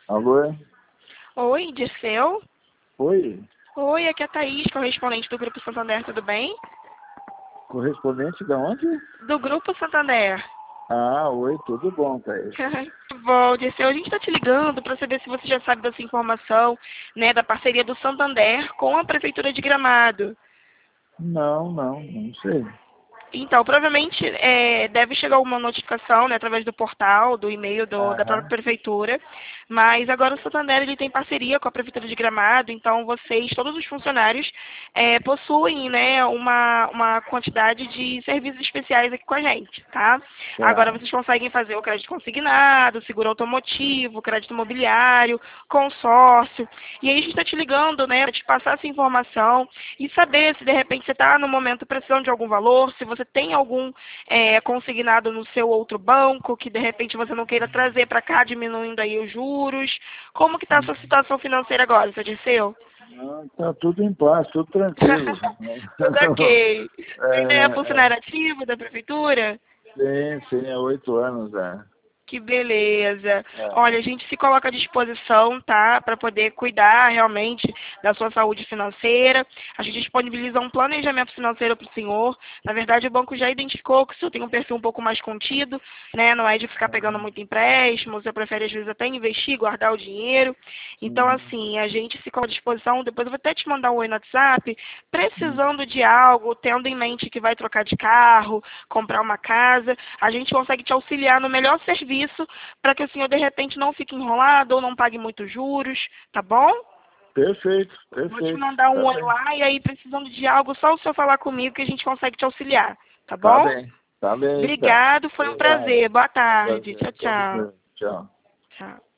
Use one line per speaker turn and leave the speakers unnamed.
Alô?
Oi, Dirceu?
Oi?
Oi, aqui é a Thaís, correspondente do Grupo Santander, tudo bem?
Correspondente de onde?
Do Grupo Santander.
Ah, oi, tudo bom, Thaís?
Que bom, Dirceu. A gente está te ligando para saber se você já sabe dessa informação, né, da parceria do Santander com a Prefeitura de Gramado.
Não sei.
Então, provavelmente deve chegar uma notificação, né, através do portal, do e-mail da própria
Aham.
prefeitura, mas agora o Santander ele tem parceria com a Prefeitura de Gramado, então vocês, todos os funcionários, possuem, né, uma quantidade de serviços especiais aqui com a gente, tá? Agora
Tá.
vocês conseguem fazer o crédito consignado, seguro automotivo, crédito imobiliário, consórcio, e aí a gente está te ligando, né, para te passar essa informação e saber se de repente você está no momento precisando de algum valor, se você tem algum consignado no seu outro banco, que de repente você não queira trazer para cá, diminuindo aí os juros. Como que está a sua situação financeira agora, seu Dirceu?
Não, tá tudo em paz, tudo tranquilo.
Tudo ok. Você ainda é
É,
funcionário ativo da prefeitura?
sim, há 8 anos,
Que beleza.
É.
Olha, a gente se coloca à disposição, tá? Para poder cuidar realmente da sua saúde financeira. A gente disponibiliza um planejamento financeiro para o senhor. Na verdade, o banco já identificou que o senhor tem um perfil um pouco mais contido, né? Não é de ficar pegando muito empréstimo, você prefere às vezes até investir, guardar o dinheiro. Então,
Uhum.
assim, a gente se coloca à disposição. Depois eu vou até te mandar um oi no WhatsApp,
Uhum.
precisando de algo, tendo em mente que vai trocar de carro, comprar uma casa, a gente consegue te auxiliar no melhor serviço para que o senhor de repente não fique enrolado ou não pague muitos juros, tá bom?
Perfeito,
Vou te
perfeito.
mandar um
Tá
oi
bem.
lá e aí precisando de algo, só o senhor falar comigo que a gente consegue te auxiliar, tá
Tá
bom?
bem. Tá bem, então.
Obrigado, foi um
Obrigado.
prazer. Boa tarde.
Prazer.
Tchau,
Todo
tchau.
bem. Tchau.
Tchau.